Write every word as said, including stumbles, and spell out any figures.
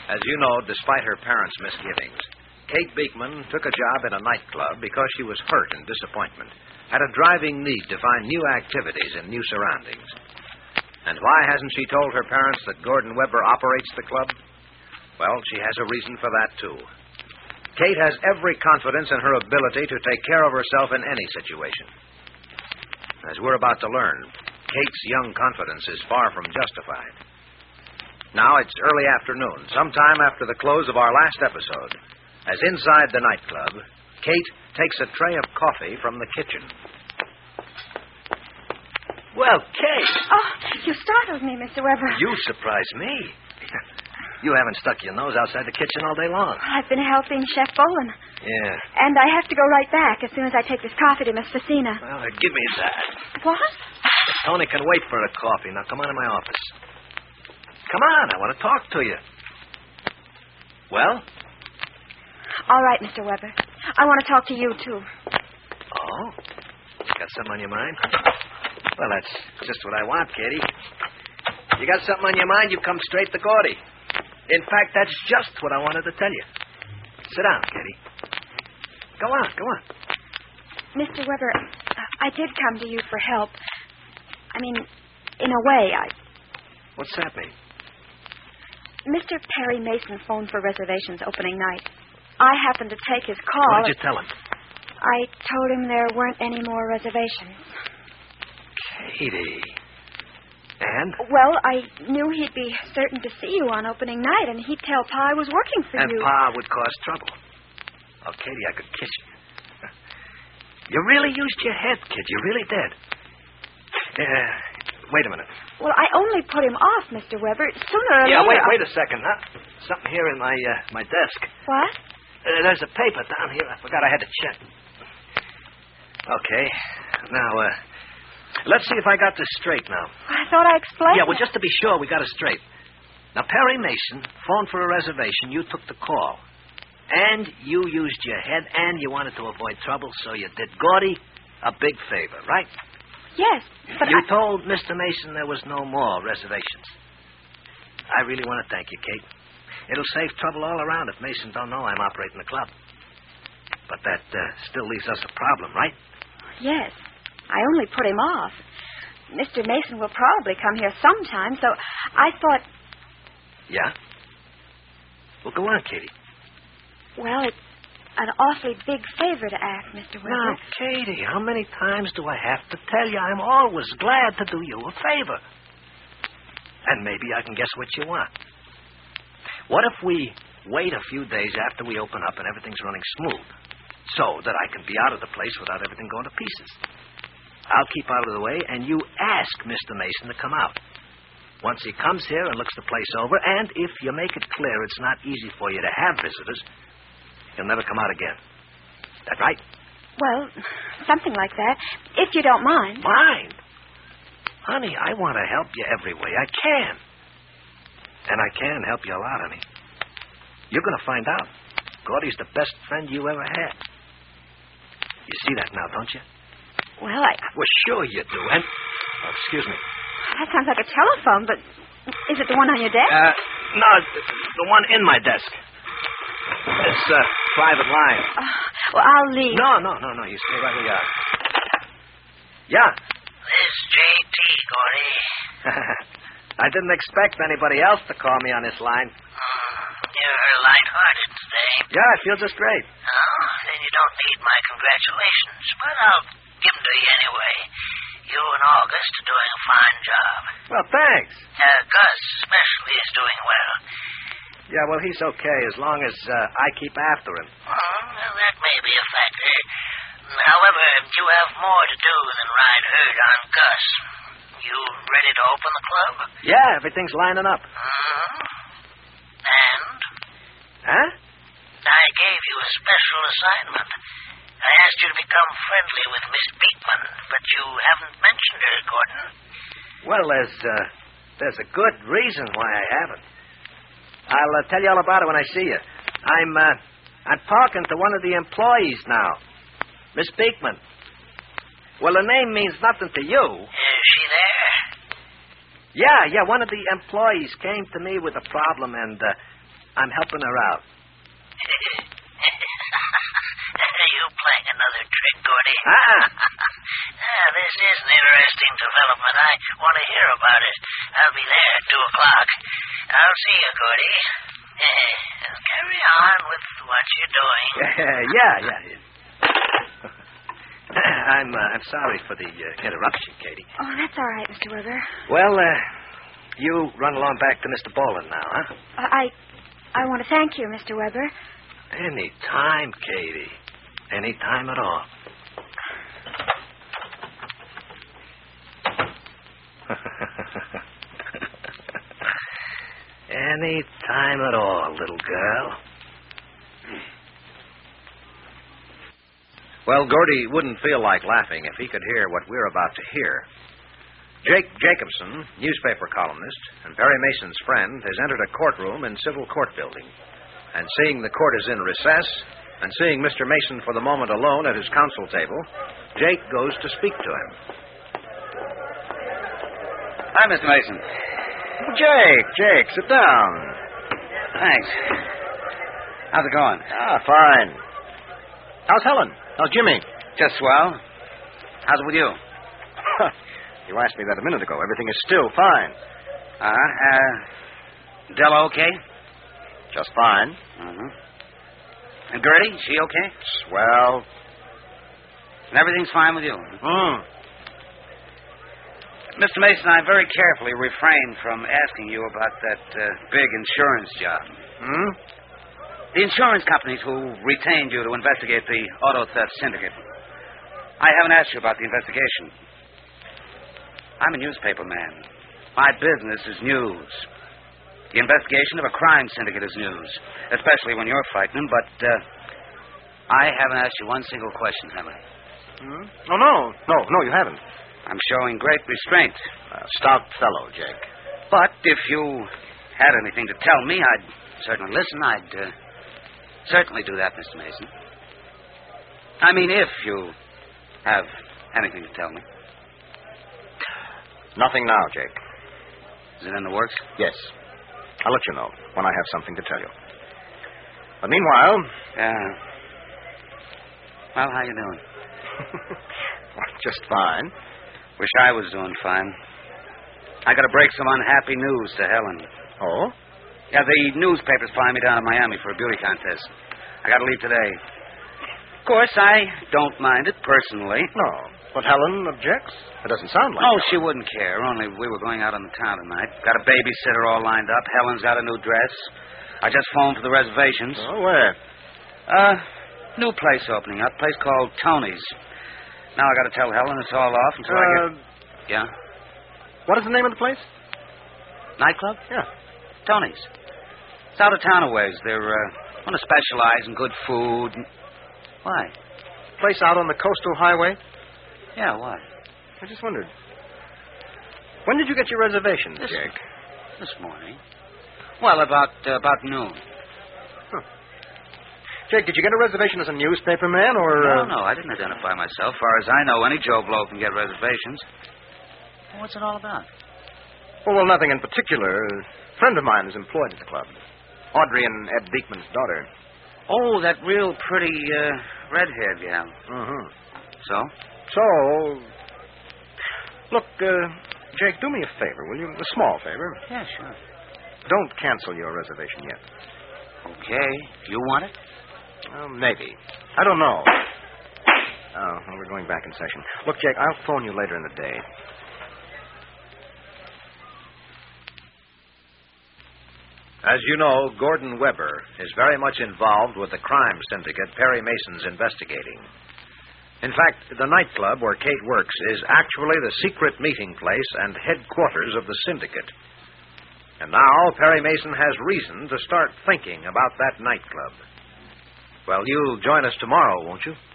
As you know, despite her parents' misgivings, Kate Beekman took a job at a nightclub because she was hurt in disappointment, had a driving need to find new activities in new surroundings. And why hasn't she told her parents that Gordon Webber operates the club? Well, she has a reason for that, too. Kate has every confidence in her ability to take care of herself in any situation. As we're about to learn, Kate's young confidence is far from justified. Now it's early afternoon, sometime after the close of our last episode, as inside the nightclub, Kate takes a tray of coffee from the kitchen. Well, Kate. Oh, you startled me, Mister Webber. You surprised me. You haven't stuck your nose outside the kitchen all day long. I've been helping Chef Bowen. Yeah. And I have to go right back as soon as I take this coffee to Miss Facina. Well, uh, give me that. What? Tony can wait for the coffee. Now, come on in my office. Come on, I want to talk to you. Well? All right, Mister Webber. I want to talk to you, too. Oh? Got something on your mind? Well, that's just what I want, Katie. You got something on your mind, you come straight to Gordy. In fact, that's just what I wanted to tell you. Sit down, Katie. Go on, go on. Mister Webber, I did come to you for help. I mean, in a way, I... What's that mean? Mister Perry Mason phoned for reservations opening night. I happened to take his call. What did you tell him? I told him there weren't any more reservations. Katie. And? Well, I knew he'd be certain to see you on opening night, and he'd tell Pa I was working for and you. And Pa would cause trouble. Oh, Katie, I could kiss you. You really used your head, kid. You really did. Uh, wait a minute. Well, I only put him off, Mister Webber. Sooner or yeah, later... wait, I... wait a second, huh? Something here in my uh, my desk. What? Uh, there's a paper down here. I forgot I had to check. Okay. Now, uh, let's see if I got this straight now. I thought I explained Yeah, well, that. just to be sure we got it straight. Now, Perry Mason phoned for a reservation. You took the call. And you used your head, and you wanted to avoid trouble, so you did Gordy a big favor, right? Yes, but You I... told Mister Mason there was no more reservations. I really want to thank you, Kate. It'll save trouble all around if Mason don't know I'm operating the club. But that uh, still leaves us a problem, right? Yes. I only put him off. Mister Mason will probably come here sometime, so I thought... Yeah? Well, go on, Katie. Well, it's an awfully big favor to ask, Mister Webber. Now, Katie, how many times do I have to tell you I'm always glad to do you a favor? And maybe I can guess what you want. What if we wait a few days after we open up and everything's running smooth so that I can be out of the place without everything going to pieces? I'll keep out of the way, and you ask Mister Mason to come out. Once he comes here and looks the place over, and if you make it clear it's not easy for you to have visitors, he'll never come out again. That right? Well, something like that, if you don't mind. Mind? Honey, I want to help you every way I can. And I can help you a lot, honey. You're going to find out. Gordy's the best friend you ever had. You see that now, don't you? Well, I... Well, sure you do. And... Oh, excuse me. That sounds like a telephone, but is it the one on your desk? Uh, no, it's the one in my desk. It's a private line. Uh, well, I'll leave. No, no, no, no. You stay right where you are. Yeah. This J T, Gordy. I didn't expect anybody else to call me on this line. Mm, you're lighthearted today. Yeah, I feel just great. Oh, then you don't need my congratulations, but I'll give them to you anyway. You and August are doing a fine job. Well, thanks. Uh, Gus especially is doing well. Yeah, well, he's okay as long as uh, I keep after him. Oh, well, that may be a factor. However, you have more to do than ride herd on Gus. You ready to open the club? Yeah, everything's lining up. Mm-hmm. And? Huh? I gave you a special assignment. I asked you to become friendly with Miss Beekman, but you haven't mentioned her, Gordon. Well, there's, uh, there's a good reason why I haven't. I'll uh, tell you all about it when I see you. I'm, uh, I'm talking to one of the employees now. Miss Beekman. Well, the name means nothing to you. Is she there? Yeah, yeah, one of the employees came to me with a problem, and, uh, I'm helping her out. Are you playing another trick, Gordy? Uh-uh. Ah, this is an interesting development. I want to hear about it. I'll be there at two o'clock. I'll see you, Gordy. Carry on with what you're doing. yeah, yeah. yeah. I'm uh, I'm sorry for the uh, interruption, Katie. Oh, that's all right, Mister Weber. Well, uh, you run along back to Mister Boland now, huh? Uh, I I want to thank you, Mister Weber. Any time, Katie. Any time at all. Any time at all, little girl. Well, Gordy wouldn't feel like laughing if he could hear what we're about to hear. Jake Jacobson, newspaper columnist, and Perry Mason's friend, has entered a courtroom in Civil Court building. And seeing the court is in recess, and seeing Mister Mason for the moment alone at his counsel table, Jake goes to speak to him. Hi, Mister Mason. Jake, Jake, sit down. Thanks. How's it going? Ah, fine. How's Helen? How's Jimmy? Just swell. How's it with you? You asked me that a minute ago. Everything is still fine. Uh-huh. Uh, Della okay? Just fine. Mm-hmm. And Gertie, she okay? Swell. And everything's fine with you? Hmm. Mister Mason, I very carefully refrained from asking you about that uh, big insurance job. Hmm? The insurance companies who retained you to investigate the auto theft syndicate. I haven't asked you about the investigation. I'm a newspaper man. My business is news. The investigation of a crime syndicate is news, especially when you're fighting them, but uh, I haven't asked you one single question, have I? Hmm? Oh, no. No, no, you haven't. I'm showing great restraint. Uh, stout fellow, Jake. But if you had anything to tell me, I'd certainly listen. I'd uh, certainly do that, Mister Mason. I mean, if you have anything to tell me. Nothing now, Jake. Is it in the works? Yes. I'll let you know when I have something to tell you. But meanwhile... Yeah. Well, how you doing? Just fine. Wish I was doing fine. I got to break some unhappy news to Helen. Oh? Yeah, the newspaper's flying me down to Miami for a beauty contest. I got to leave today. Of course, I don't mind it personally. No. But Helen objects? It doesn't sound like Oh, Helen. she wouldn't care. Only we were going out on the town tonight. Got a babysitter all lined up. Helen's got a new dress. I just phoned for the reservations. Oh, where? Uh, new place opening up. Place called Tony's. Now I got to tell Helen it's all off until uh, I get... Yeah? What is the name of the place? Nightclub? Yeah. Tony's. It's out of town a ways. They're uh, want to specialize in good food. And... Why? Place out on the coastal highway? Yeah, why? I just wondered. When did you get your reservations, This- Jake? This morning. Well, about uh, about noon. Huh. Jake, did you get a reservation as a newspaper man, or... No, uh... no, I didn't identify myself. Far as I know, any Joe Blow can get reservations. Well, what's it all about? Oh, well, nothing in particular. A friend of mine is employed at the club. Audrey and Ed Beekman's daughter. Oh, that real pretty uh, red-haired gal. Mm-hmm. So? So, look, uh, Jake, do me a favor, will you? A small favor. Yeah, sure. Don't cancel your reservation yet. Okay. You want it? Well, maybe. I don't know. Oh, well, we're going back in session. Look, Jake, I'll phone you later in the day. As you know, Gordon Weber is very much involved with the crime syndicate Perry Mason's investigating. In fact, the nightclub where Kate works is actually the secret meeting place and headquarters of the syndicate. And now Perry Mason has reason to start thinking about that nightclub. Well, you'll join us tomorrow, won't you?